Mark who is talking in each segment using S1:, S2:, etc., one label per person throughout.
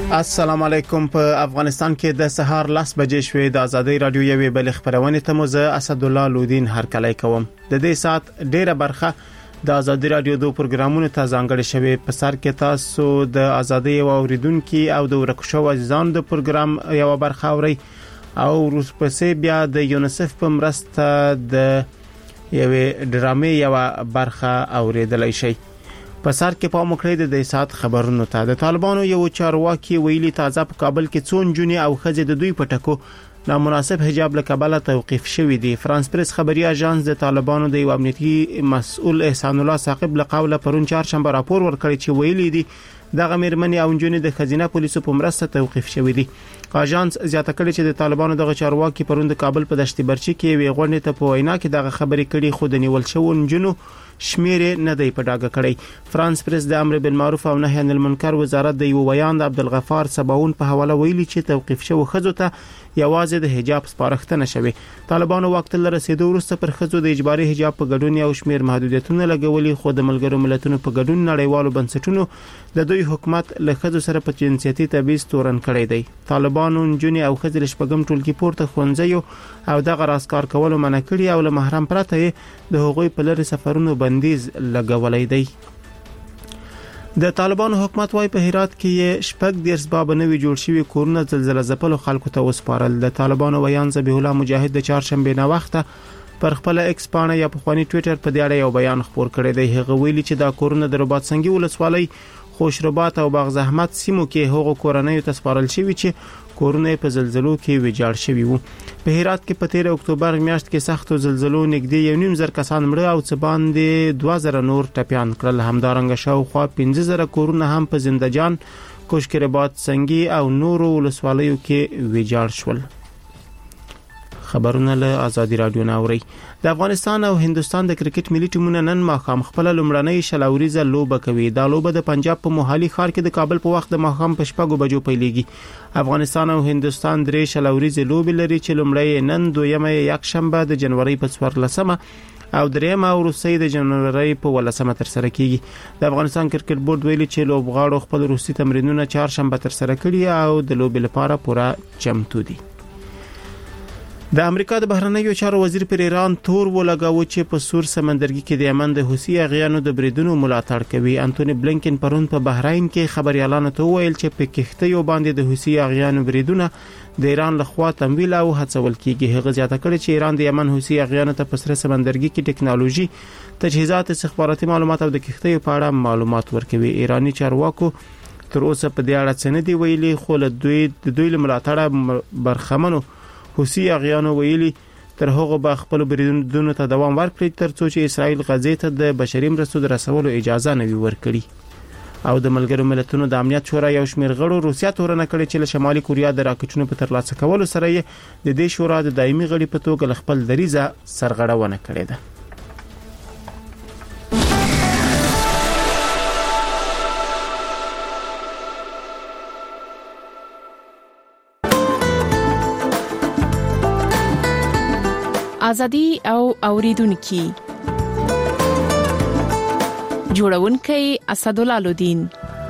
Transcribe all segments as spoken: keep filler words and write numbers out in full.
S1: السلام علیکم. په افغانستان کې د سهار لس بجې شوې. د ازادي رادیو یوې بل خبرونه ته مزه اسد الله لودین هرکلی کوم. د دې سات ډیره برخه د ازادي رادیو د پروګرامونو ته ځانګړې شوې. په سر کې تاسو د ازادي او اوریدونکو او د ورکشو عزیزان د پروګرام یو برخه اوري او روسپسې بیا د یونیسف په مرسته د یوې ډرامې یو برخه اوریدلای شي. په سر کې په مکرې د سات خبرونو ته د طالبانو یو چارواکي ویلي تازه په کابل کې څون جونې او خځې د دوی پټکو نامناسب حجاب له کبله توقيف شوې دي. فرانس پریس خبري اژانس د طالبانو د یو امنیتي مسؤل احسان الله ثاقب له قوله پرون چهارشنبه راپور ورکړی چې ویلي دي دغه مېرمنې او جونې د خزینه پولیسو په مرسته توقيف شوې دي. اژانس زیاته کړي چې د طالبانو دغه چارواکي پرون د کابل په دشت برچی کې وی غونډه ته په وینا کې دغه خبرې کړي خو د نیول شو جنو شمیر نه دی په ډاګه کړی. فرانس پریس د امر بالمعروف او نهي عن المنکر وزارت د یو بیان د عبدالغفار سباون په حواله ویلي چې توقيف شو خزو ته یوازې د حجاب سپارښتنه شوه. طالبانو وخت له رسیدو وروسته پر خزو د اجباري حجاب په ګډون او شمیر محدودیتونه لګولي خو د ملګرو ملتونو په ګډون نړیوالو بنسټونو د دوی حکومت له خزو سره په جنسيتي تبعیض تورن کړی دی. طالبانو جنې او خزل شپږم ټولګي پورته خونځي او دغه راسکار کولو منع کړی او له محرم پرته د هغوی په لری سفرونو بندیز لګولای دی. د طالبانو حکومت وايي په هرات کې شپږ د اسباب نوي جوړ شوی کورونه زلزلہ ځپلو خلکو ته وسپارل. د طالبانو ویان ذبیح الله مجاهد د چهارشنبه نه وخته پر خپل ایکس پاڼه یا په خواني ټوئیټر په دیاړه یو بیان خبر کړی دی. هغه ویلي چې دا کورونه د رباط سنگي ولسوالۍ خوشربات او باغ زحمت سیمو کې هغو کورنۍ ته سپارل شوی چې کورونه په زلزلو کې ویجاړ شوی وو. په هرات کې په تیر اکتوبر میاشت کې سختو زلزلو نږدې یو نیم زر کسان مړه او څه باندې دوه زره نور ټپيان کړل. همدارنګه شاوخوا پنځه زره کورونه هم په زندجان، کوشکربات سنگي او نورو ولسوالیو کې ویجاړ شول. خبرونه له ازادي رادیو ناوري. د افغانستان او هندستان د کرکټ ملي ټیمونه نن ماخام خپل لومړنۍ شلوريزه لوبه کوي. دا لوبه د پنجاب په موهالي ښار کې د کابل په وخت د ماخام په شپږو بجو پیلېږي. افغانستان او هندستان درې شلوريزه لوبې لري چې لومړی نن دویمه یک شنبه د جنوري په څوارلسمه او دریمه وروسي د جنوري په ولسمه تر سره کیږي. د افغانستان کرکټ بورډ ویلي چې لوبغاړو خپل روسي تمرینونه چهارشنبه تر سره کړي او د لوبې لپاره پوره چمتو دي. د امریکا د بهرنیو چارو وزیر پر ایران تور ولګاوه چې په سور سمندرګي کې د یمن د حوثي اغیانو د بریدونو ملاتړ کوي. انټونی بلینکن پرون په بحرین کې خبريالانو ته ویل چې په کښتیو باندې د حوثي اغیانو بریدونه د ایران لخوا تمویل او هڅول کیږي. هغه زیاته کړی چې ایران د یمن حوثي اغیانو ته په سر سمندرګي کې ټکنالوژي، تجهیزات، استخباراتي معلومات او د کښتیو په اړه معلومات ورکوي. ایرانی چارواکو تر اوسه په دې اړه څه نه دی ویلي خو له دوی د دوی ملاتړ برخمنو حوثي اغیانو ویلي تر هغه به خپل بریدونو ته دوام ورکړي ترڅو چې اسرائیل غزې ته د بشري مرستو د رسولو اجازه نه وي ورکړي. او د ملګرو ملتونو د امنیت شورا یو شمېر غړو روسیا تورنه کړې چې له شمالي کوریا د راکټونو په ترلاسه کولو سره یې د دې شورا د دایمي غړي په توګه خپل دریزه سرغړونه کړې ده.
S2: ازادي او اوریدونکو جوړونکي اسد الله لودین.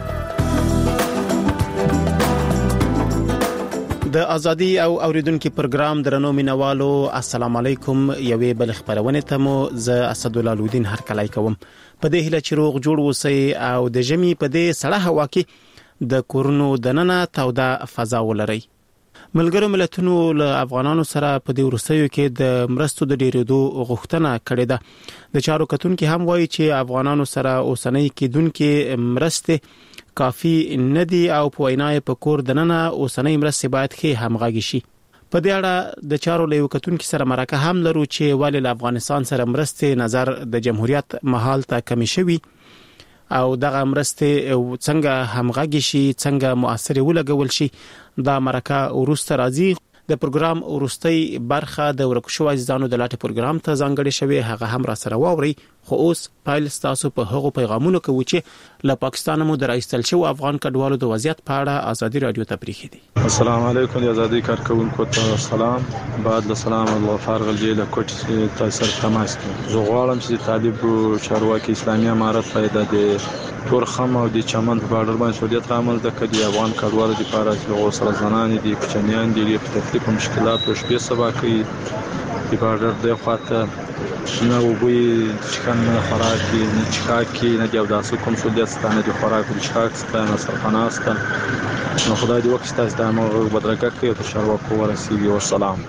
S1: د ازادي او اوریدونکو پروګرام درنو مینوالو السلام علیکم. یوې بل خبرونه ته مو ز اسد الله لودین هرکلی کوم. په دې هله چې روغ جوړ وسی او د جمی په دې سړه هوا کې د کورونو دننه توده فضا ولري. ملګرو ملتونو له افغانانو سره په دې ورسېو کې د مرستو د ډیرېدو غوښتنه کړې ده. د چارو کتونکو هم وایي چې افغانانو سره اوسنۍ کېدونکو مرستې کافي نه دي او په وینای په کور دننه اوسنۍ مرستې باید کې همغږي شي. په دې اړه د چارو له کتونکو سره مرکه هم لرو چې ولې له افغانستان سره مرستې نظر د جمهوریت محل ته کمی شوي او دغه مرستې څنګه همغږي شي، څنګه مؤثر ولګول شي. دا مرکه ورسته راځي. د پروګرام ورستۍ برخه د ورکشو عزیزانو د لاټه پروګرام ته ځانګړې شوی، هغه هم را سره واوري خو اوس پایل تاسو په هغو پیغامونو کې و چې له پاکستان مو درایستل شو افغان کډوالو د وضعیت په اړه ازادي رادیو ته پریخي دي.
S3: السلام علیکم د ازادي کارکونکو ته سلام. بعد له سلام الله فارغ الجیل کوټ تاسو تماس زه غواړم چې طالب چارواکي اسلامي امارت پیدا دي تور خم او د چمن په اړه باندې سعودیت رامل د کدي افغان کډوالو د لپاره چې سره زنان دي کوچنیان دي په تکلیف او مشکلات او شپې سبا کوي د بارډر د خاطر نه وبوي چکن خوراکي نه چکاکي نه د داسې کوم سعودیت ستانه د خوراک او چکاک ستانه سرخناسته نو خدای دې وکړي تاسو د موږ بدرګه کوي ته شروع ورسیږي او سلام.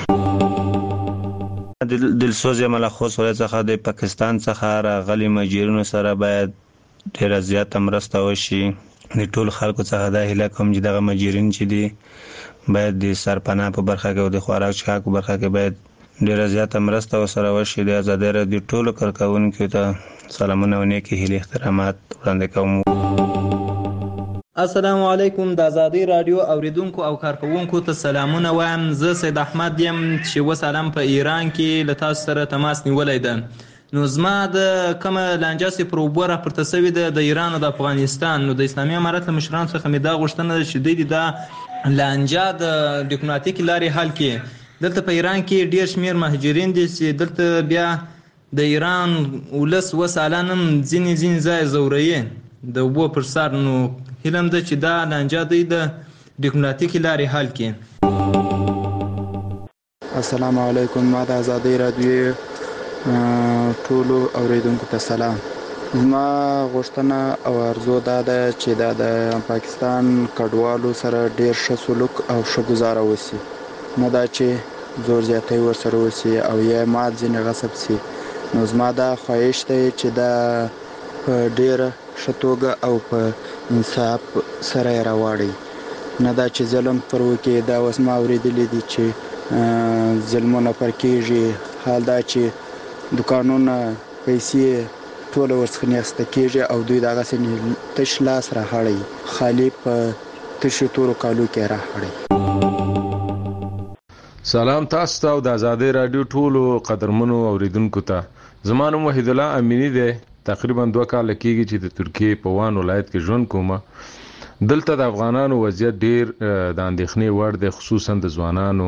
S4: دلسوز ملخص ولې څخه د پاکستان څخه راغلي مهاجرینو سره باید ډیر زیات مرسته وشي. د ټول خلکو څخه د هله کوم چې دغه مهاجرین چې دي باید د سرپناه په برخه کې او د خوراک چکاک په برخه کې باید ډیر زیات مرسته وسره وشي. د ازادي رادیو ټول کارکونکو ته سلامونه او نیکی هیله احترامات وړاندې کوم.
S5: السلام علیکم د ازادي رادیو اوریدونکو او کارکونکو ته سلامونه وایم. زه سید احمد یم چې وسلام په ایران کې له تاسو سره تماس نیولای ده. نو زما د کومه لانجه سي پروبوره پرته سوي ده د ایران او د افغانستان. نو د اسلامي امارت له مشرانو څخه مې دا غوښتنه ده چې دوی د لانجه د ډیپلوماټیک لارې حل کړي. دلته په ایران کې ډیر شمیر مهاجرین دي چې دلته بیا د ایران ولس وسالانم ځینې ځینې ځای زوري د وبو پر سر. نو هیلم ده چې دا لانجه دوی د ډیپلوماټیک لارې حل کړي.
S6: السلام علیکم. ما د ازادي رادیو ټولو اوریدونکو ته سلام. زما غوښتنه او ارزو دا ده چې دا د پاکستان کډوالو سره ډیر ښه سلوک او ښه گزاره وسی، نه دا چې زور زیاتی ورسره وسی او یا مال ځینې غصب سی. نو زما دا خواهش دی چې دا په ډیره ښه توګه او په انصاف سره یې راواړي، نه دا چې ظلم پر وکړي. دا اوس ما اورېدلی دي چې ظلمونه پر کېږي. حال دا چې دوکانونه پیسې ټوله ورڅخه نیسته کېږي او دوی دغسې تش لاس راهړی، خالي په تشو تورو کالو کې راهړی.
S7: سلام تاسو ته او د ازادي رادیو ټولو قدرمنو اوریدونکو ته. زما نوم وحید الله امینی دی. تقریبا دوه کال کېږي چې د ترکیې په وان ولایت کې ژوند کوم. دلته د افغانانو وضعیت ډیر د اندېښنې وړ دی، خصوصا د ځوانانو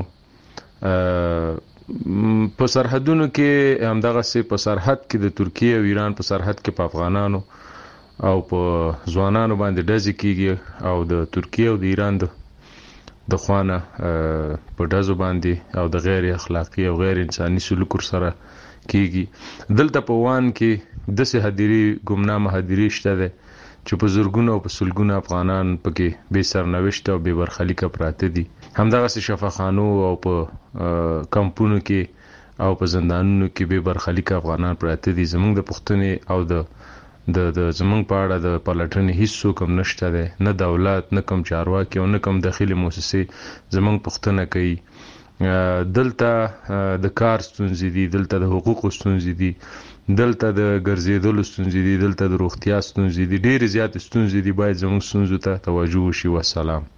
S7: په سرحدونو کې. همدغسې په سرحد کې د ترکیې او ایران په سرحد کې په افغانانو او په ځوانانو باندې ډزې کېږي او د ترکیې او د ایران د د خوانه په ډزو باندې او د غیر اخلاقی او غیر انساني سلوک سره کېږي. دلته په وان کې داسې هدیري ګمنامه هدیري شته ده چې په زرګونو او په سلګونو افغانان پکې بې سرنوشت او بې برخلیکه پراته دي. همدغسې شفاخانو او په کمپونو کې او په زندانونو کې بې برخلیکه افغانان پراته دي. زموږ د پښتنې او د د د زمونږ په اړه د پلټنې هیڅ څوک هم نشته دی، نه دولت نه کوم چارواکي او نه کوم داخلي موسسې زمونږ پوښتنه کوي. دلته د کار ستونزې دي، دلته د حقوقو ستونزې دي، دلته د ګرځېدلو ستونزې دي، دلته د روغتیا ستونزې دي، ډېرې زیاتې ستونزې دي. باید زموږ ستونزو ته توجه وشي. والسلام.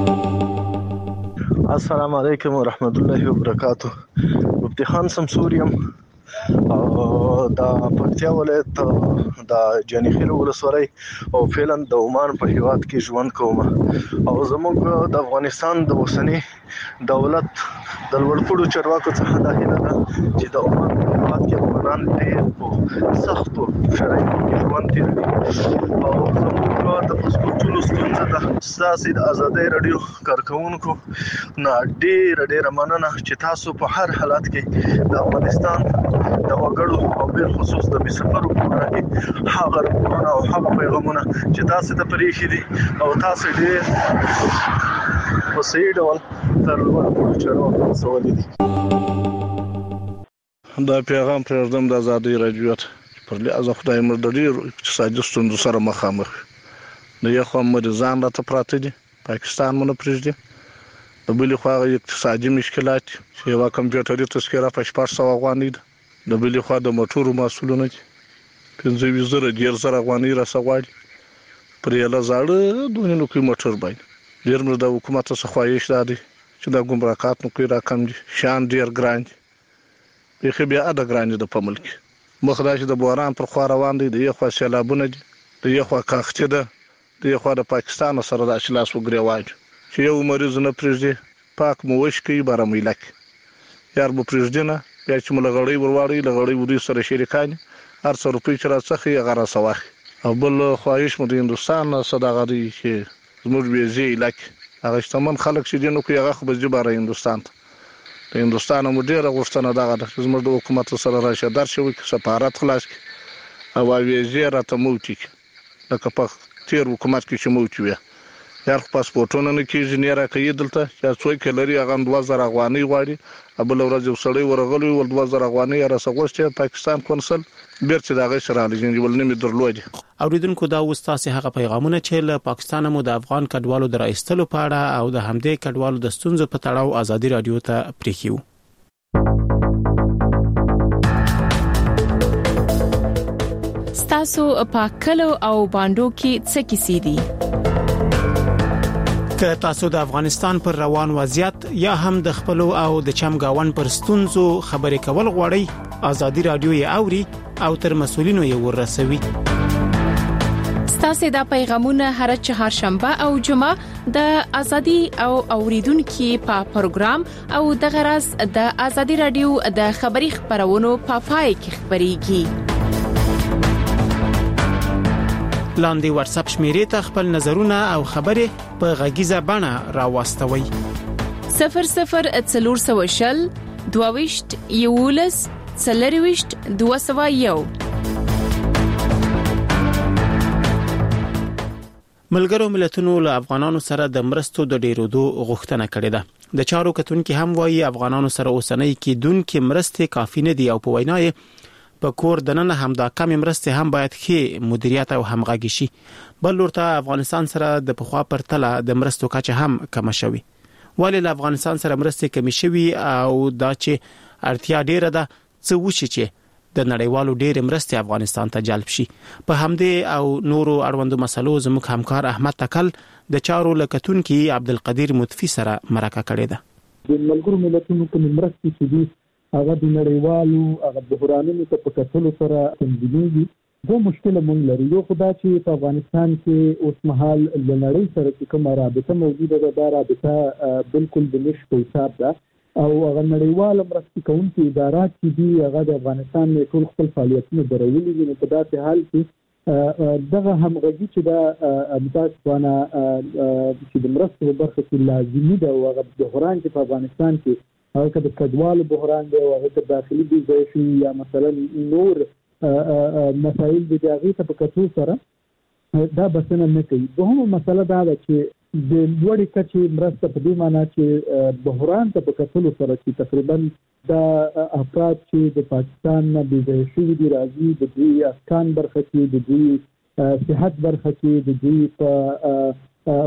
S8: السلام علیکم ورحمت الله وبرکاته. مفتی خان سمسور یم او د پکتیا ولایت د جانیخیل ولسوالۍ او فعلا د عمان په هیواد کې ژوند کوم. او زموږ د افغانستان د اوسنی دولت د لوړپوړو چارواکو څخه دا هیله ده چې د عمان په هیواد کې افغانان ډېر په سختو شرایطو کې ژوند تېروي. او زموږ د پاسپورټونو ستونزه ده. ستاسې د ازادۍ راډیو کارکوونکو نه ډېره ډېره مننه چې تاسو په هر حالت کې د افغانستان د وګړو او بل خصوص د بسفرو په اړه کې هغه راپورونه او هغه پیغامونه چې تاسو ته پرېښي دي او تاسو ډېر په صحیح ډول تر لوړو چارواکو رسولي دي. دا پیغام پرېږدم د ازادۍ راډیو ته پر لحاظ خدای مو د ډېرو اقتصادي ستونزو سره مخامخ. د یو خوا مریضان راته پراته دي، پاکستان مو نه پرېږدي. د بلې خوا هغه اقتصادي مشکلات چې یوه کمپیوټري تذکره په شپږ سوه افغانۍ ده. د بلې خوا د موټرو محصولونه دي پنځه ویشت زره ډېر زره افغانۍ راڅه غواړي پر یوه زاړه دونې نوکۍ موټر باندې. ډېر مې د حکومت څخه خواهش دا دی چې دا ګمرکات نوکۍ راکم دي، شیان ډېر ګران دي، بیخي بې حده ګران دي د په ملک.
S9: مخدا چې د بوران پر خوا روان دي، د یو خوا سیلابونه دي، د یو خوا کاخته ده، د یو خوا د پاکستان سره د اشلاس وګریواج چې یو مریض نه پرېږدي پاک مو وشکي برامیلک یار مو پرېږدي نه بیا چې مو لغړی ورواړي لغړی وري سره شریکان هر څو روپۍ چې راڅخه یې غره سواخ او بل خواهش مو د هندستان صداغه دي چې زموږ بیزي لک هغه شتمن خلک چې دینو کې هغه خو به جباره هندستان ته د هندستان مو ډیره غوښتنه دغه د زموږ د حکومت سره راشه درشوي چې سفارت خلاص کی او ویزه راته موتی لکه په تیر حکومت کې چې موتی وي یار پاسپورتونه نه کیږي نه راکې دلته چې څوک لري هغه دوه زره افغانۍ غواړي ابل ورځ یو سړی ورغلی ول دوه زره افغانۍ را سغوشته پاکستان کنسل بیرته دغه سره لږ ول نه می درلودي.
S1: اوریدونکو دا وستاسي هغه پیغامونه چې له پاکستان مو د افغان کډوالو درایستلو په اړه او د همدې کډوالو د ستونزو په تړاو ازادي رادیو ته پریښیو.
S2: ستاسو په کلو او باندو کې څه کیسې دي؟
S1: که تاسو د افغانستان پر روان وضعیت یا هم د خپل او د چمګاون پر ستونزو خبرې کول غواړئ ازادي رادیو یې اوري او تر مسولینو یې ورسوي.
S2: ستاسو د پیغامونه هر چهارشنبه او جمعه د ازادي او اوریدونکو په پروګرام او د غرض د ازادي رادیو د خبري خبرونو په پای کې خبريږي. لاندې واتس اپ شمیرې ته خپل نظرونه او خبرې په غږیزه بڼه راوستوي. صفر صفر څلور سوه شل دوه یولس څلرويشت دوه سوه یو.
S1: ملګرو ملتونو له افغانانو سره د مرستو د ډیرودو غوښتنه کړې ده. د چارو کتونکو هم وایي افغانانو سره اوسنۍ کې دونکو مرستې کافي نه دي او په وینای په کور دننه هم دا کم مرستې هم باید ښه مدیریت او همغږي شي. بل ورته افغانستان سره د پخوا پرتله د مرستو کچه هم کم شوي. ولی له افغانستان سره مرستې کم شوي او دا چې اړتیا ډیره ده څه وشي چې د نړیوالو ډېر مرستې افغانستان ته جلب شي. په همدې او نورو اړوندو مسلو زموږ همکار احمد تکل د چارو لکتونکو عبدالقدیر مطفی سره مرکه کړې ده.
S10: د ملګرو ملتونو کوم مرستې چې دي هغه د نړیوالو هغه بحرانونو ته په کتلو سره تنظیمېږي. دوه مشکل مونږ لري. یو خدا چې په افغانستان کې اوس مهال د نړۍ سره کومه رابطه موجوده ده دا رابطه بالکل د نش په حساب ده او هغه نړیواله مرستې کوونکي ادارات چې دي هغه د افغانستان نه ټول خپل فعالیتونه درولي دي. په داسې حال کې دغه همغږي چې دا متاسفانه چې د مرستو په برخه کې لازمي ده او هغه بحران چې په افغانستان کې هغه د کډوالو بحران دی او هغه د داخلي بیزایشي یا مثلا نور مسایل د هغه ته په کتو سره دا بسنه نه کوي. دوهمه مسله دا ده چې د لوړې کچې مرسته په دې معنی چې بحران ته په کتلو سره چې تقریبا دا افراد چې د پاکستان نه بیزایشي دي راځي د دوی اسکان برخه کې د دوی صحت برخه کې د دوی په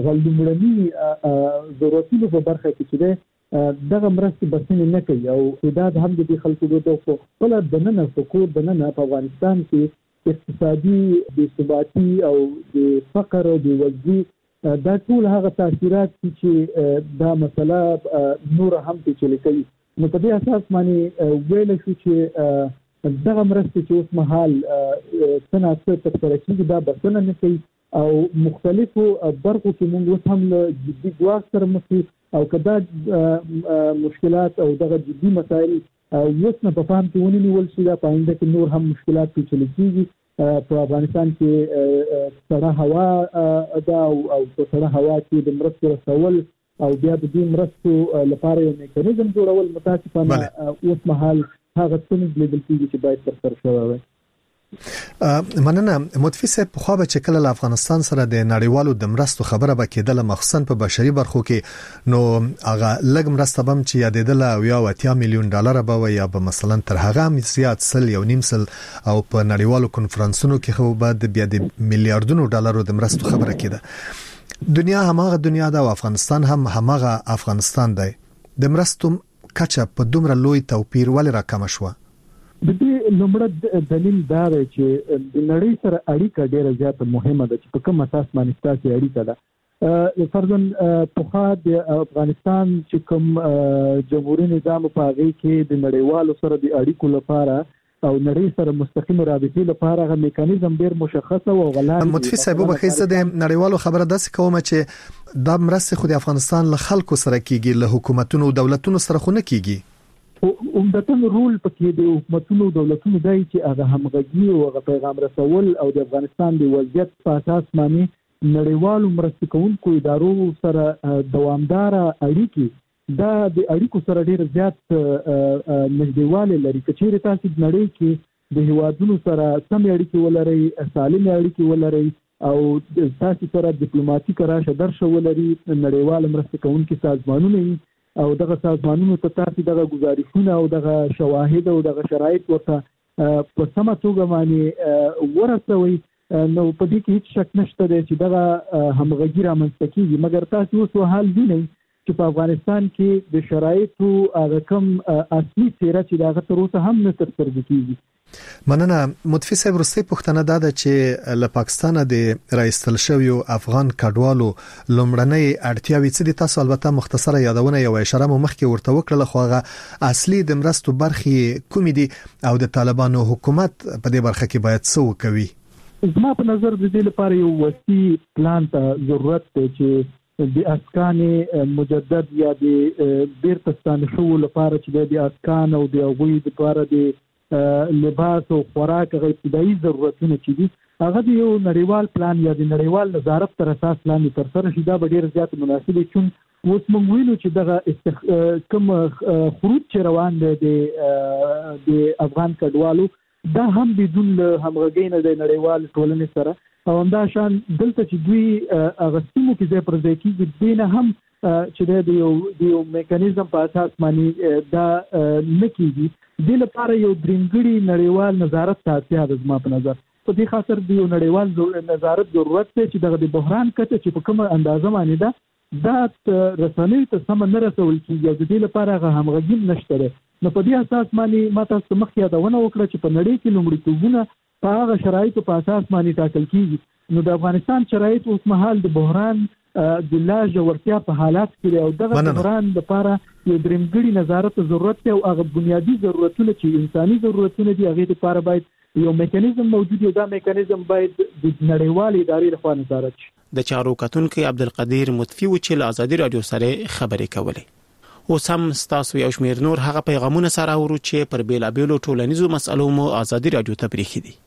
S10: غلډمړني ضرورتونو په برخه کې چې دغه مرستې بسنه نه کوي او دا هم د خلکو د خپل دننه فکر دننه په افغانستان کې اقتصادي بې ثباتي او د فقر او د وضعي دا ټول هغه تاثیرات چې دا مسله نور هم پیچلې کوي. نو په دې اساس باندې ویل شو چې دغه مرستې چې اوس مهال څنګه څه تر کېږي دا بسنه نه کوي او مختلفو برخو کې موږ اوس هم له جدي ګواښ سره مخ او کدا مشکلات او دغه جدي مسایل اوس نه په فهم کې ونیول شي دا پاینده کې نور هم مشکلات پیچلې کیږي. په افغانستان کې سړه هوا دا او په سړه هوا کې د مرستو رسول او بیا د دې مرستو لپاره یو میکانیزم جوړول متاسفانه اوس مهال هغه څه لیدل کیږي چې باید تر سره شوی وي.
S11: مننه مطفی صاحب. په خو به چې کله افغانستان سره د نړیوالو د مرستو خبره به کېدله مخصوصا په بشري برخو کې نو هغه لګ مرسته بم چې یادېدله او یا واتیا میلیون ډالر به وي یا به مثلا تر هغه زیات سل یو نیم سل او په نړیوالو کنفرانسونو کې خو به د بیا د میلیارډونو ډالرو د مرستو خبره کېده. دنیا هماغه دنیا ده او افغانستان هم هماغه افغانستان دی. د مرستو کچه په دومره لوی توپیر ولې راکم شو؟
S10: د دې لومړی دلیل دا دی چې د نړۍ سره اړیکه ډیره زیاته مهمه ده چې په کوم اساس باندې ستاسو اړیکه ده. فرضاً په خوا د افغانستان چې کوم جمهوریت نظام په هغه کې د نړیوالو سره د اړیکو لپاره او نړۍ سره مستقیم رابطې لپاره غو میکانیزم ډیر مشخص او غلان.
S11: متفق صاحب وبخښه د نړیوالو خبره داسې کومه چې دا مرسته خو د افغانستان له خلکو سره کیږي، له حکومتونو او دولتونو سره خو نه کیږي.
S10: عمدتاً رول پکې د حکومتونو او دولتونو دی چې هغه همغږي او هغه پیغام رسول او د افغانستان د وضعیت په اساس باندې نړیوالو مرستې کوونکو ادارو سره دوامدار اړیکې دا د اړیکو سره ډیر زیات نږدېوالی لري. که چیرې تاسو د نړۍ کې د هیوادونو سره سمې اړیکې ولرئ، سالمې اړیکې ولرئ او تاسو سره ډیپلوماټیک راشه درشه ولري، نړیوال مرستې کوونکي سازمانونه او دغه سازمانونو ته تاسو دغه گزارشونه او دغه شواهد او دغه شرایط ورته په سمه توګه باندې ورسوي، نو په دې کې هیڅ شک نشته دی چې دغه همغږي رامنځته کیږي. مګر تاسو اوس حال وینئ چې په افغانستان کې د شرایطو هغه کم اصلي څیره چې دغه تر اوسه هم نه تر سترګو کیږي.
S11: مننه. متفق صاحب وروستۍ پوښتنه دا ده چې له پاکستانه د راایستل شویو افغان کډوالو لومړنۍ اړتیاوې څه دي؟ تاسو البته مختصره یادونه یو اشاره مو مخکې ورته وکړه، خو هغه اصلي د مرستو برخې کومې دي او د طالبانو حکومت په دې برخه کې باید څه وکوي؟
S10: زما په نظر د دې لپاره یو وسیع پلان ته ضرورت دی چې د اسکان مجدد یا د بیرته ستانه لپاره چې د اسکان او د غوي لپاره د لباس او خوراک غو ابتدایي ضرورتونه چې دي هغه د یو نړیوال پلان یا د نړیوال نظارت تر اساس لاندې تر سره شي. دا به ډیر زیات مناسب چون اوس موږ وینو چې دغه استخ... کوم خروج چې روان دی د افغان کډوالو دا هم بدون همغږي نه د نړیوال ټولنې سره او همدا شان دلته چې دوی اغستمو کې ځای پر ځای کېږي دینه هم چې د یو د یو میکانیزم په اساس باندې دا نه کېږي. د لپاره یو درنګړي نړیوال نظارت ته اړتیا ده. زما په نظر په دې خاطر د یو نړیوال نظارت ضرورت دی چې دغه د بحران کته چې په کومه اندازه باندې ده دا رسنۍ ته سم نه رسول کېږي او د دې لپاره هغه همغږي نشته ده. نو په دې اساس باندې ما تاسو مخکې یادونه وکړه چې په نړۍ کې لومړیتوبونه په هغه شرایطو په اساس باندې ټاکل کیږي. نو د افغانستان شرایط اوس مهال د بحران د لا ژورتیا په حالات کې او دغه بحران لپاره یو درېمګړي نظارت ضرورت دی او هغه بنیادی ضرورتونه چې انساني ضرورتونه دي هغه لپاره باید یو میکانیزم موجود یو دا میکانیزم باید د نړیوال ادارې لخوا نظارت شي.
S1: د چارو کتونکو عبدالقدیر مطفی و چې له آزادي رادیو سره خبرې کولې. اوس هم ستاسو یو شمیر نور هغه پیغامونه سره ورو چې پر بیلابیلو ټولنیزو مسلو مو آزادي رادیو ته پریخي دي.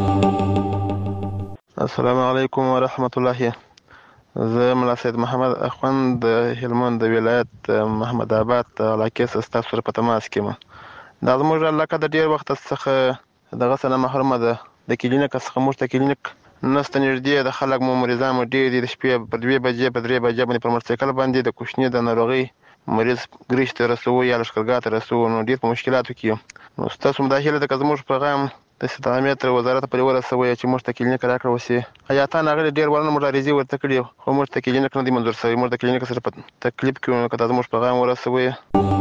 S12: السلام علیکم ورحمت الله. زه ملا سید محمد اخوند د هلمند ولایت محمد آباد علاقې څخه سره په تماس کې ما دا زموږ علاقه د ډیر وخت څخه دغه سره محرومه ده. د کلینیک څخه موږ ته کلینیک نسته نږدې، د خلک مو مریضان مو ډیر دي. د شپې په دوه بجې په درې بجې باندې پر موټرسایکل باندې د کوشنی د ناروغي مریض ګریش ته رسوو یا لشکرګاه ته رسوو، نو ډیر په مشکلاتو کې نو ستاسو مداخله د زموږ پیغام د استعمار وزارت په لور سوي چې موږ ته کلینیک راکړو وسی حیاتان هغه ډیر ورنه مبارزي ورته کړی خو موږ ته کلینیک نه دی منظور شوی. موږ د کلینیک سره په تکلیف کې کته زموږ پیغام ورسوي.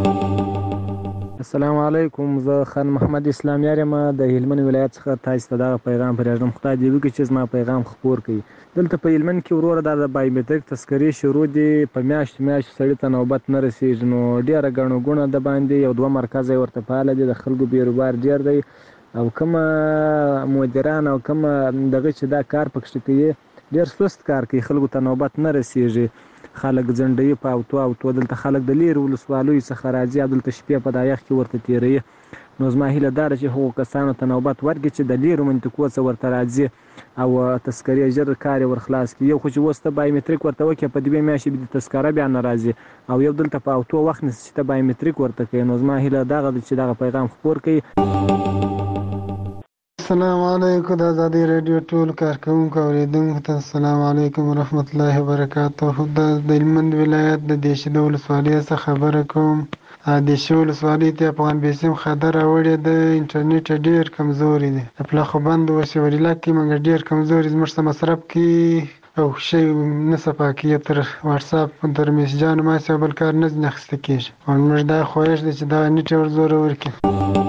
S13: السلام علیکم. زه خان محمد اسلام یارم د هلمند ولایت څخه تاسو ته دا پیغام پرېږدم. خدای دې وکړي چې زما پیغام خپور کړي. دلته په هلمند کې وروره د بایومټریک تذکرې شروع دي، په میاشت میاشت سړی ته نوبت نه رسیږي. نو ډیره ګڼه ګوڼه د باندې یو دوه مرکز ورته فعال دي، د خلکو بیروبار ډیر دی او کوم مدیران او کوم دغه چې دا کار پکې کوي ډیر سست کار کوي، خلکو ته نوبت نه رسیږي. خلک ځنډوي په اوتو اوتو دلته خلک د لیر ولسوالۍ څخه راځي دلته شپې په دایخ کې ورته تیروي. نو زما هیله دا چې هغو کسانو ته نوبت ورکړي چې د لیرو منطقو څخه ورته راځي او تذکرې ژر کار یې ورخلاص کړي. یو خو چې اوس ته بایومټریک ورته وکړي په دوې میاشتې به د تذکره بیا نه راځي او یو دلته په اوتو وخت نیسي چې ته بایومټریک ورته کوي. نو زما هیله دغه ده چې دغه پیغام خپور کړي.
S14: السلام علیکم. د آزادي رادیو ټول کارکونکو اوریدونکو ته السلام علیکم ورحمت الله وبرکاته. د هلمند ولایت د دیشې ولسوالۍ څخه خبره کوم. د دیشې ولسوالۍ ته افغان بیسیم خاطر راوړی د انټرنیټ ډیر کمزوري دی. د پلاخوبند وسیوریلا کې موږ ډیر کمزوري زموږ سره مصرف کې او شی نه صفاکیه تر واتس اپ تر میسجانو ما څه بل کار نه نخسته کیږي. او موږ دا خوښ دي چې دا نیټ ور زور ورکړي.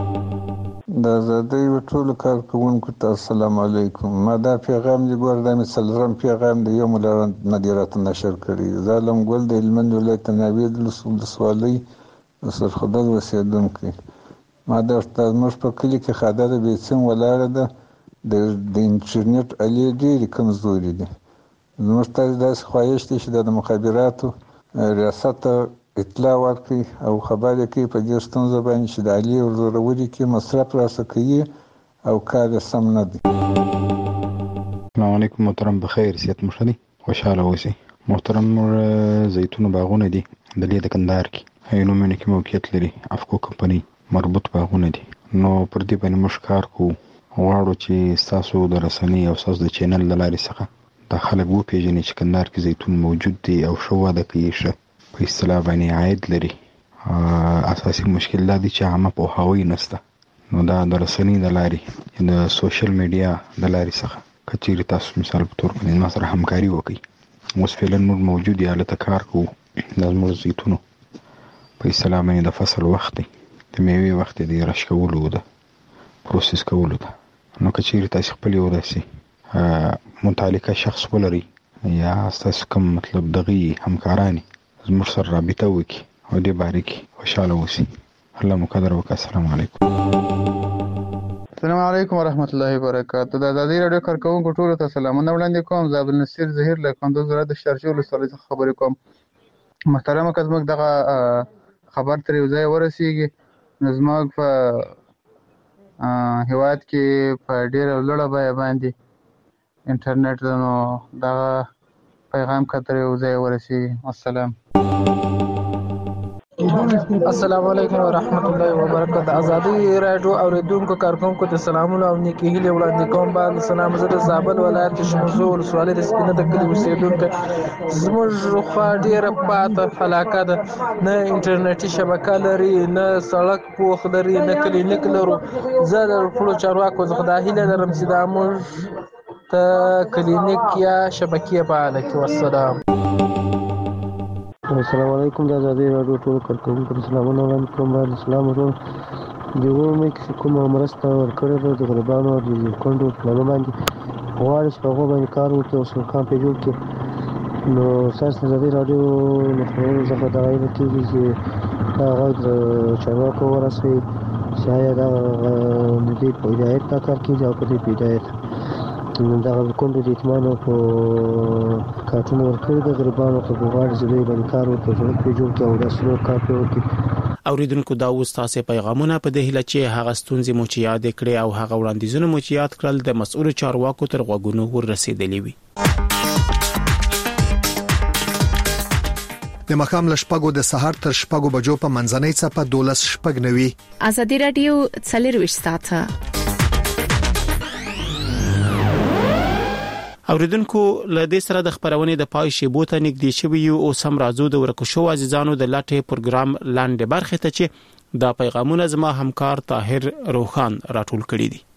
S15: د آزادۍ ټول کارکونکو ته السلام علیکم. ما دا پیغام دی ګور د مسلرم پیغام دی یو ملار مدیریت نشر کړی. ظالم ګل د هلمند ولایت ناوید ولسوالۍ سرخدل وسیدونکو ما د موږ په کلی کې خاده د بیسیم ولاړه ده د د انټرنیټ الې ډېرې کمزوري دي. زموږ ته داسې خواهش دی چې د مخابراتو ریاست اطلاع ورکړي او خبر یې کړي په دې ستونزه باندې چې د الې ورزورولي کې مصرف راسه کوي او کار یې سم نه دی.
S16: السلام علیکم محترم، بخیر صحت مو ښه دی؟ خوشحاله اوسئ. محترم زیتون باغونه دي د لې د کندهار کې عینومېنه کې موقعیت لري. افکو کمپنۍ مربوط باغونه دي. نو پر دې باندې موږ کار کوو. غواړو چې ستاسو د رسنۍ او ستاسو د چینل له لارې څخه دا خلک وپېژني چې کندهار کې زیتون موجود دی او ښه وده کوي، ښه په اصطلاح باندې عاید لري. اساسي مشکل دا دی چې عامه پوهاوی نشته. نو دا د رسنۍ د لارې د سوشل میډیا د لارې څخه که چیرې تاسو مثال په تور باندې ما سره همکاري وکړئ. اوس فعلا موږ موجود یو هلته کار کوو. دا زموږ زیتونو په اصطلاح باندې د فصل وخت دی، د میوې وخت دی، د رش کولو ده، پروسس کولو ده. نو که چیرې تاسو خپل یو داسې متعلقه شخص ولرئ یا ستاسو کوم مطلب دغه همکاران زموږ سره رابطه وکړي او دې باره کې خوشحاله اوسئ. الله مو قدر وکړه. السلام علیکم.
S6: السلام علیکم ورحمت الله وبرکاته. د ازادي رادیو کارکونکو ټولو ته سلامونه وړاندې کوم. زه عبدالنصیر ظهیر له کندوز ولایت د شارجې ولسوالۍ څخه خبرې کوم. محترمه که زموږ دغه خبر تر یو ځای ورسیږي نو زموږ په هیواد کې په ډېره لوړه بیه باندې انټرنیټ ده، نو دغه پیغام که تر یو ځای ورسیږي. السلام
S17: السلام علیکم ورحمت الله وبرکاته. ازادي رادیو اوریدونکو کارکونکو ته سلامونه او نیکی هیلې وړاندې کوم. باندې سلام زه د زابل ولایت د شمزو ولسوالۍ د سپینه د کلي اوسېدونکی. زموږ خوا ډېره پاته علاقه ده، نه انټرنیټي شبکه لري، نه سړک پوخ لري، نه کلینیک لرو. زه د ټولو چارواکو څخه دا هیله لرم چې دا موږ ته کلینیک یا شبکې فعاله کړي. والسلام.
S18: السلام علیکم. د ازادي رادیو ټول کارکونکو ته سلامونه وړاندې کوم. باندې سلام ورکوم. د ومې کې کومه مرسته ورکړې ده د غریبانو او د کونډو پلانو باندې غواړي چې په هغو باندې کار وکړي او سرکان پرې جوړ کړي. نو ستاسو د ازادي رادیو له خپرونو څخه دغه هیله کېږي چې دا غږ د چارواکو ورسوي چې آیا دغه د دې په هدایت دا کار کېږي او په دې په هدایت دغه کونډو د یتیمانو په کارټونه ورکړي د غریبانو ته غواړي چې دوی باندې کار وکړي، سړک پرې جوړ کړي او داسې نور کار پرې وکړي.
S1: اوریدونکو دا اوس تاسو پیغامونه په دې هیله چې هغه ستونزې مو چې یاد کړې او هغه وړاندیزونه مو چې یاد کړل د مسؤل چارواکو تر غوږونو ورسېدلې وي.
S11: د مخام لشپګو د سحر تر شپګو بجو په منځنۍ صفه دولس شپګ نوي.
S2: ازادي رادیو څلور ساعته.
S1: اوریدونکو له دې سره د خبرونې د پای شیبو ته نږدې شوی یو او سم راځو د ورکشو عزیزانو د لاټه پروګرام لاندې برخه ته چې دا پیغامونه زما همکار طاهر روخان راټول کړي دي.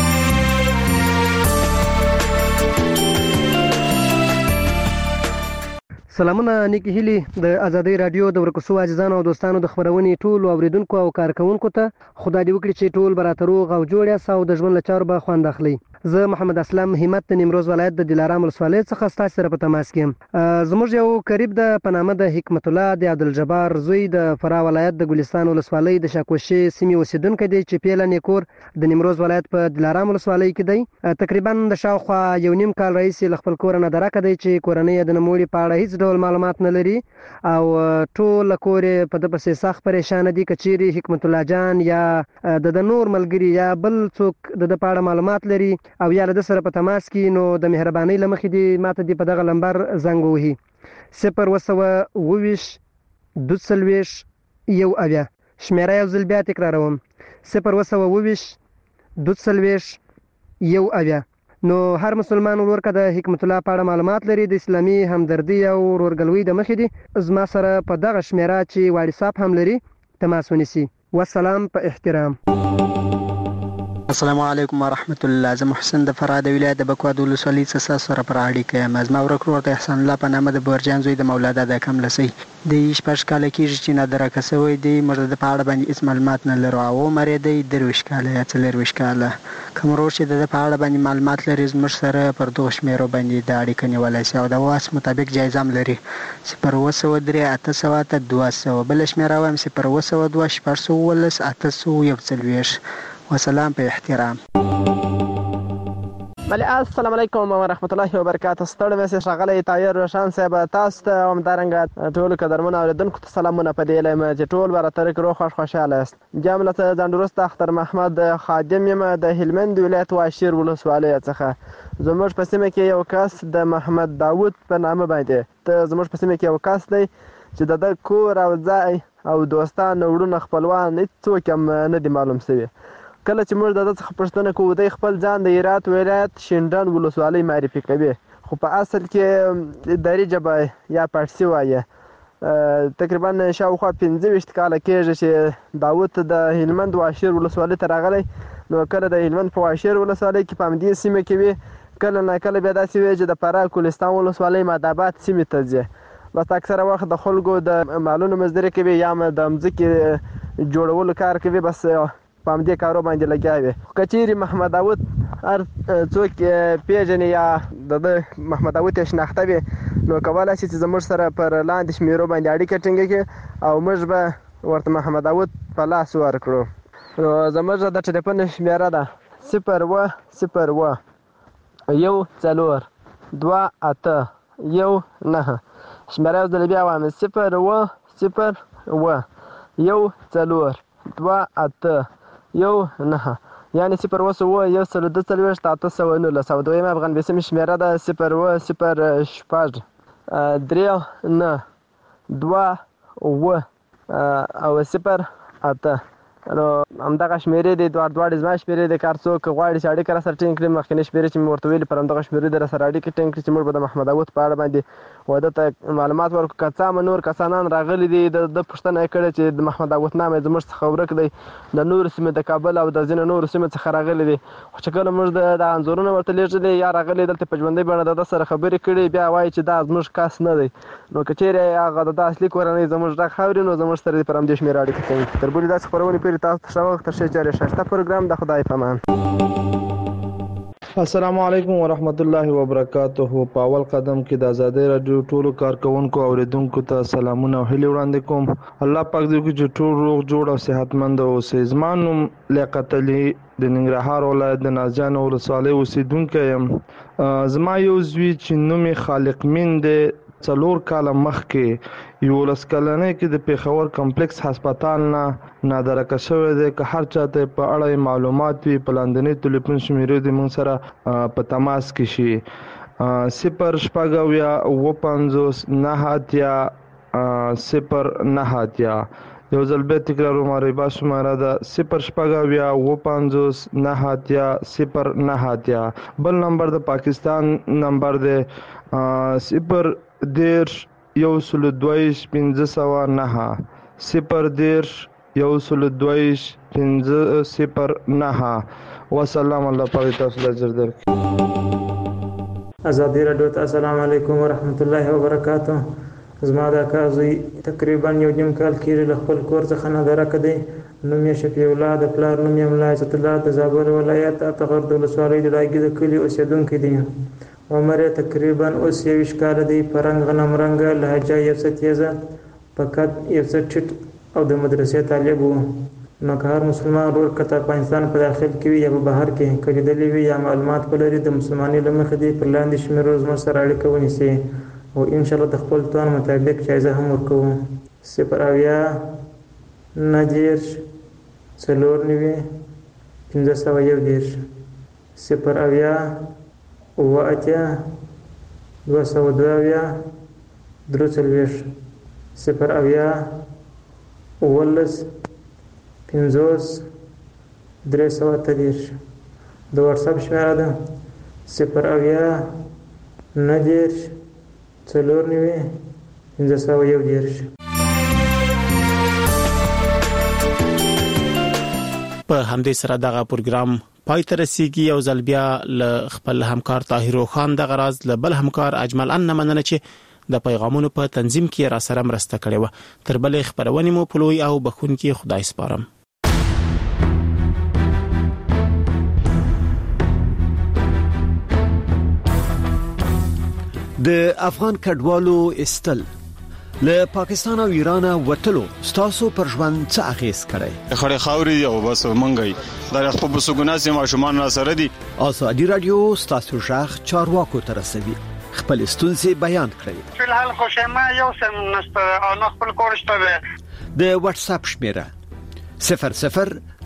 S19: سلامونه نیکی هیلې د ازادي رادیو د ورکشو عزیزانو او دوستانو د خبرونې ټول اوریدونکو او کارکونکو ته خدای دې وکړي چې ټول براتروغ او جوړیا ساو د ژوند لچار به خوند اخلي. زه محمد اسلام همت د نیمروز ولایت د دلارام ولسوالۍ څخه ستاسو سره په تماس کې یم. زموږ یو قریب د پنامه د حکمت الله د عبدالجبار زوی د فرا ولایت د ګلستان ولسوالۍ د شاکوشي سیمې اوسیدونکو دی چې پیله نیکور د نیمروز ولایت په دلارام ولسوالۍ کې دی. تقریبا د شاوخوا یو نیم کال رئیس ل خپل کور نه درکه دی چې کورنۍ د نموړي په اړه هیڅ ډول معلومات نه لري او ټول کور په د پسې سخت پریشان دي. کچيري حکمت الله جان یا د نور ملګری یا بل څوک د د پاړه معلومات لري او یا د سره په تماس کې نو د مهرباني لمخې دی ماته دی په دغه لمبر زنګ وهي صفر وسوه وویش دوسلویش یو اویا. شمیره یو ځل بیا تکراروم صفر وسوه وویش دوسلویش یو اویا. نو هر مسلمان ورکه د حکمت الله پاړه معلومات لري د اسلامي همدردي او ورورګلوي د مخې دی زما سره په دغه شمیره چې واتس اپ هم لري تماس ونیسي. والسلام په احترام.
S20: السلام علیکم ورحمت الله. زه محسن د فراه د ولایت د بکواد ولسوالۍ څخه سره پر اړیکه یم. زما ورک ورور د احسان الله په نامه د برجان زوی د مولادا د کم لسی د شپږ کال کېږي چې نادره کسوي دی مرده په اړه باندې هیڅ معلومات نه لرو او عمر یې دی درویشت کاله یا څلرویشت کاله. کوم ورور چې د په اړه باندې معلومات لري زموږ سره پر دغه شمیرو باندې د اړیکه نیولای شي او د واس مطابق جایزه هم لري صفر اوه سوه درې اته سوه اته دوه سوه. بله شمیره وایم صفر اوه سوه دوه شپږ سوه اوولس اته سوه یو څلوېښت. وسلام په احترام.
S21: بله السلام علیکم ورحمت الله وبرکاته. ستړی مې ښاغلی طاهر روشن صاحب تاسو ته همدارنګه ټولو قدرمنو اورېدونکو ته سلامونه په دې یم چې ټول به راته روغ خوښ خوشحاله یاست. بیا هم له ځان وروسته اختر محمد خادم یم د هلمند ولایت واشیر ولسوالۍ څخه. زموږ په سیمه کې یو کس د محمد داود په نامه باندې ته زموږ په سیمه کې یو کس دی چې د ده کور او ځای او دوستان وروڼه خپلوان هېڅوک هم نه دي معلوم شوي. کله چې موږ د ده څخه پوښتنه کوو دی خپل ځان د هرات ولایت شینډنډ ولسوالۍ معرفي کوي خو په اصل کې دري ژبه یا پارسي وایي. تقریبا شاوخوا پنځه ویشت کاله کېږي چې داود د هلمند واشیر ولسوالۍ ته راغلی. نو کله د هلمند په واشیر ولسوالۍ کې په همدې سیمه کې وي کله نه کله بیا داسې وي چې د فراه کولستان ولسوالۍ ماداباد سیمې ته ځي. بس اکثره وخت د خلکو د مالونو مزدوري کوي یا د مځکې جوړولو کار کوي بس په همدې کارو باندې لګیا وي. که چیرې محمد داود هر څوک پیژني یا د ده محمد داود یې شناخته وي نو کولی شي چې زموږ سره پر لاندې شمیرو باندې اړیکه ټینګه کړي او موږ به ورته محمد داود په لاس ورکړو. نو زموږ د ټلیفون شمیره ده صفر اوه صفر اوه یو څلور دوه اته یو نهه. شمیره یو ځل بیا وایم صفر اوه صفر اوه یو څلور دوه اته یو نهه یعنې صفر اوه سوه یو سل دوه څلوېښت اته سوه نولس. او دویمه افغان بیسیم شمیره ده صفر اوه صفر شپږ درې نه دوه اوه او صفر اته. نو همدغه شمیرې دي دواړه دواړې زما شمیرې دي. که هر څوک غواړي چې اړیکه راسره ټینګ کړي مخکینۍ شمیرې چې مې ورته ویلي پر همدغه شمیرې دي راسره اړیکه ټینګ کړي چې موږ به د محمد داود په اړه باندې و ده ته معلومات ورکړو. که څه هم نور کسانان راغلي دي د ده پوښتنه یې کړې چې د محمد داود نام یې زموږ څخه ورک دی د نورو سیمې د کابل او د ځینو نورو سیمو څخه راغلي دي. خو چې کله موږ د انځورونه ورته لیږلي یا راغلي دلته په ژوندۍ بڼه د ده سره خبرې کړي بیا وایي چې دا زموږ کس نه دی. نو که چیرې هغه د ده اصلي کورنۍ زموږ غږ اوري نو زموږ سره دې پر همدې شمېره اړیکه ټینګ کړي. تر بلې داسې خپرونې پورې تاسو ته ښه وخت تر ښې چارې ښایسته پروګرام د خدای په امان.
S17: السلام علیکم ورحمت الله وبرکاته. په اول قدم کې د آزادۍ راډیو ټولو کارکونکو او اوریدونکو ته سلامونه او هیلې وړاندې کوم. الله پاک دې وکړي چې ټول روغ جوړ او صحتمند اوسئ. زما نوم لیاقت علي د ننګرهار ولایت د نازیانو ولسوالۍ اوسیدونکی یم. زما یو زوی چې نوم یې خالق مین دی څلور کاله مخکې یولس کلنۍ کې د پېښور کمپلیکس هسپتال نه نادرکه شوی دی. که هر چاته په اړه معلومات وي په لاندنۍ ټلیفون شمیرې دې موږ سره په تماس کې شي. صفر شپږ اویا اوه پنځوس نهه اتیا صفر نهه اتیا. یو ځل بیا تکراروم عربا شماره ده صفر شپږ اویا اوه پنځوس نهه اتیا صفر نهه اتیا. بل نمبر د پاکستان نمبر دی صفر دېرش یو سلو دوهویشت پنځه سوه نهه صفر دېرش یو سلو دوهویشت پنځه صفر نهه. وسلام. الله پاک تاسو ته اجر درکړي.
S22: ازادي راډیو ته السلام علیکم ورحمت الله وبرکاته. زما د اکا زوی تقریبا یو نیم کال کېږي له خپل کور څخه نادرکه دی. نوم یې شفیع الله د پلار نوم یې ملا عزت الله د زابل ولایت اتغر د ولسوالۍ د لاګي د کلي اوسېدونکی دی. عمر یې تقریبا اوس یویشت کاله دی. په رنګ غنم رنګه لهجه یو څه تیزه په قد یو څه ټیټ او د مدرسې طالب و. نو که هر مسلمان ورور که د افغانستان په داخل کې وي یا په بهر کې که لیدلی وي یا معلومات ولري د مسلمانۍ له مخې دې پر لاندې شمیرو زموږ سره اړیکه ونیسي او انشاءالله د خپل توان مطابق جایزه هم ورکوو. صفر اویا نهه دېرش څلور نوي پنځه سوه یو دېرش صفر اویا اوه اتیا دوه سوه دوه اویا درې څلوېښت صفر اویا اوولس پنځوس درې سوه اته دېرش. د واتساپ شمېره ده صفر اویا نهه دېرش څلور نوي پنځه سوه یو دېرش.
S1: په همدې سره دغه پروګرام پای ته رسیدي او ځل بیا ل خپل همکار طاهر خان د غراز ل بل همکار اجمل ان مننه چې د پیغامونو په تنظیم کې را سره مرسته کړې و. تر بل خبرونه مو پلوي او بخون کې خدای سپارم.
S3: د افغان کډوالو استل له پاکستان او ایران وټلو ستاسو پر ژوند څه اغیز کړي؟
S4: خړې خاوري او بس منګي د خپل بسګوناسي ماشومان را سره دي.
S3: ازادي رادیو ستاسو ژغ چارواکو ته رسوي. خپل ستونزې بیان کړئ.
S23: فلحال خو شمه یو سم نست او خپل کورشته
S3: د واتس اپ شمیره صفر صفر